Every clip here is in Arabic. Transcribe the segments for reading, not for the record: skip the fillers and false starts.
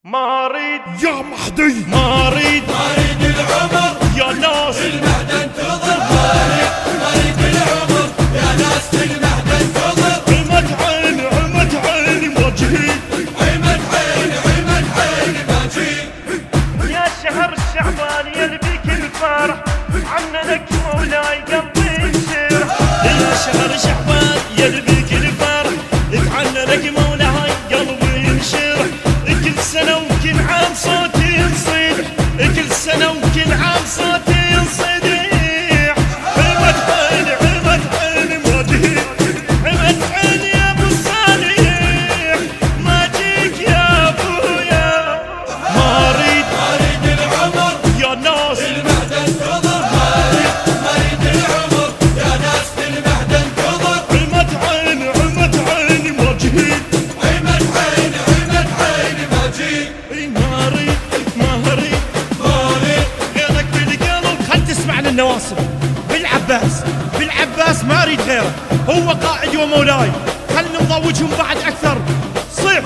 ما اريد يا مهدي ما اريد العمر يا ناس المهد انتظر ما اريد العمر يا ناس المهد انتظر عمد عيني وجهي عمد عيني ماجي يا شهر الشعبان يلبي كل فرح عنك مولاي قلبي انشرح يا شهر شعبان يلبي كل فرح عنك مولاي قلبي انشرح كل سنة وكل عام صوتي ينصيح كل سنة وكل عام صوتي ينصيح عمد عيني وجهي عمد عيني يا ابو الصالح ما جيك يا ابويا ما اريد العمر يا ناس المهد انتظر ما اريد العمر يا ناس المهد انتظر عمد عيني وجهي عمد عيني ماجي ما اريد غيرك بالقلب. خل تسمع للنواصب بالعباس ما اريد غيره، هو قائدي ومولاي، خل نضوجهم بعد اكثر. صيح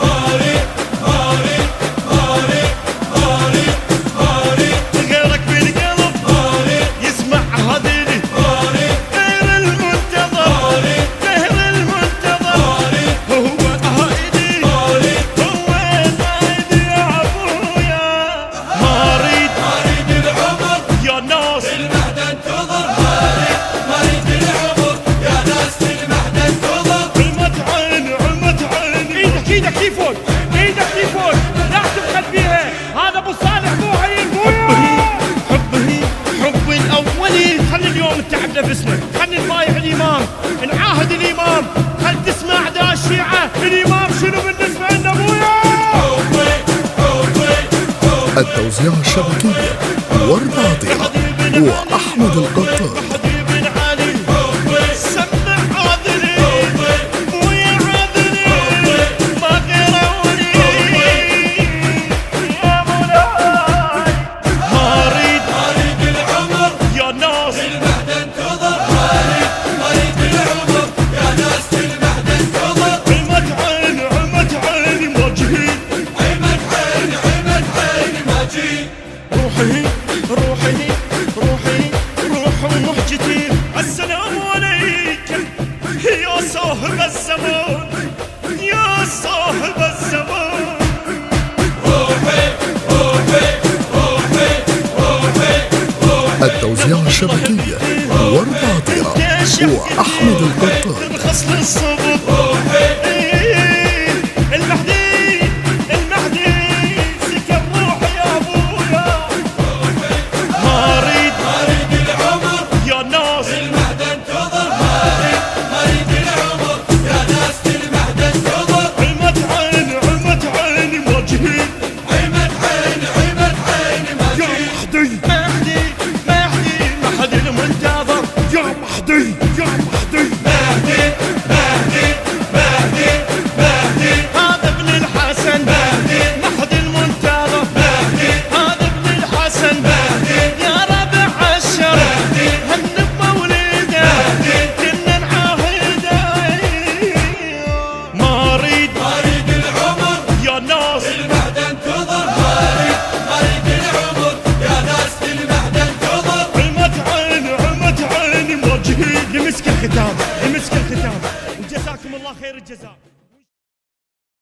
غيرك بالقلب يسمع هذيلي غير المنتظر هو قائدي يا ابويا ما اريد العمر يا ناس المهد انتظر ما اريد العمر يا ناس المهد انتظر عمد عيني ايدك لي فوق لا تبخل فيها، هذا ابو صالح مو عين حبي الاولي. خلي اليوم التعب نفسنا، خلي نبايع الامام، نعاهد الامام، خل تسمع دا الشيعه الامام شنو بالنسبه لنا ابويا. التوزيع الشبكية ورد عطية وأحمد القطار. حبيب علي سمع عاذلي ويا عاذلي ما غيروني يا مولاي ما اريد العمر يا ناس المهد انتظر ما اريد العمر يا ناس المهد انتظر عمد عيني وجهي عمد عيني ماجي روح ومهجتي السلام عليك يا صاحب الزمان يا صاحب الزمان. التوزيع الشبكية ورد عطية وأحمد القطار. خصل الصبر